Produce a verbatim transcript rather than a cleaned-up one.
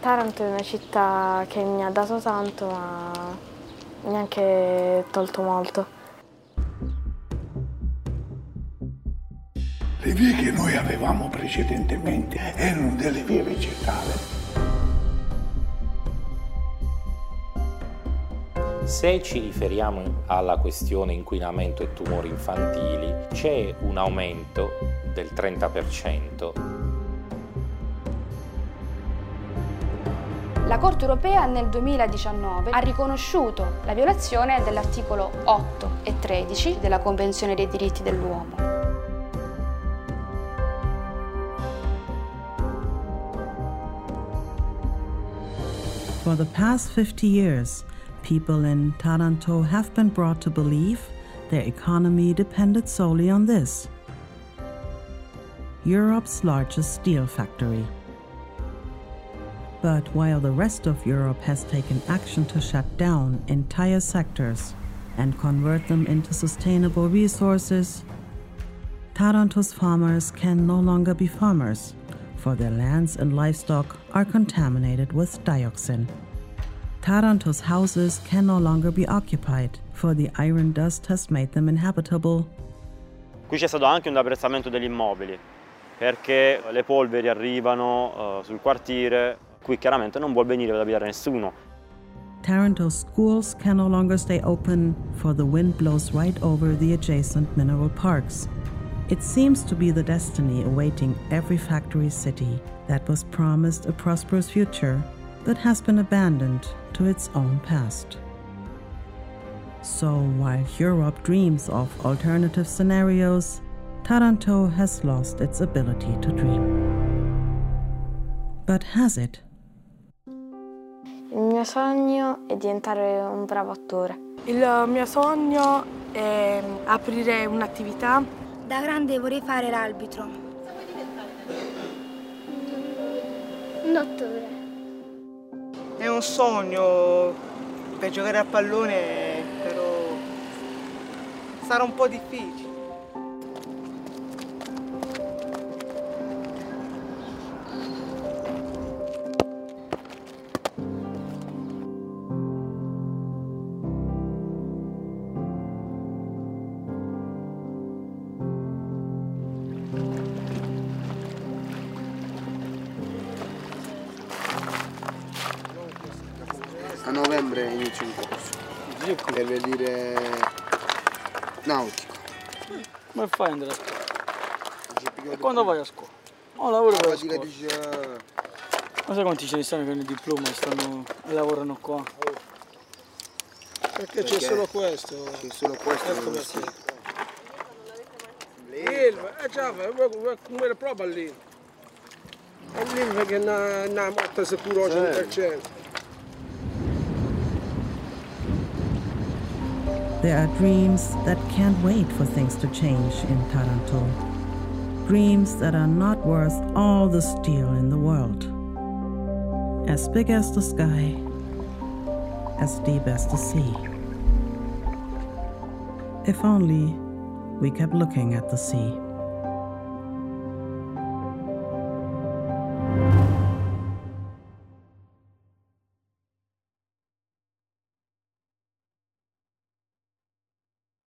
Taranto è una città che mi ha dato tanto, ma neanche tolto molto. Le vie che noi avevamo precedentemente erano delle vie vegetali. Se ci riferiamo alla questione inquinamento e tumori infantili, c'è un aumento del trenta per cento. La Corte europea nel duemiladiciannove ha riconosciuto la violazione dell'articolo otto e tredici della Convenzione dei diritti dell'uomo. For the past fifty years, people in Taranto have been brought to believe their economy depended solely on this, Europe's largest steel factory. But while the rest of Europe has taken action to shut down entire sectors and convert them into sustainable resources, Taranto's farmers can no longer be farmers, for their lands and livestock are contaminated with dioxin. Taranto's houses can no longer be occupied, for the iron dust has made them inhabitable. Qui c'è stato anche un apprezzamento degli immobili, perché le polveri arrivano uh, sul quartiere, qui chiaramente non vuol venire ad abitare nessuno. Taranto's schools can no longer stay open, for the wind blows right over the adjacent mineral parks. It seems to be the destiny awaiting every factory city that was promised a prosperous future, but has been abandoned to its own past. So while Europe dreams of alternative scenarios, Taranto has lost its ability to dream. But has it? Il mio sogno è diventare un bravo attore. Il mio sogno è aprire un'attività. Da grande vorrei fare l'arbitro. Un dottore. È un sogno per giocare a pallone, però sarà un po' difficile. A novembre inizio un corso per vedere nautico. Come fai ad andare a scuola? E quando vai a scuola? Oh, lavoro per la scuola. Ma sai quanti ce ne stanno che hanno il diploma e stanno e lavorano qua? Perché c'è solo questo? C'è solo questo. Ecco perché. L'Ilva, eh già, come prova l'Ilva. È l'Ilva che è una morte sicuro al cento per cento. There are dreams that can't wait for things to change in Taranto. Dreams that are not worth all the steel in the world. As big as the sky, as deep as the sea. If only we kept looking at the sea.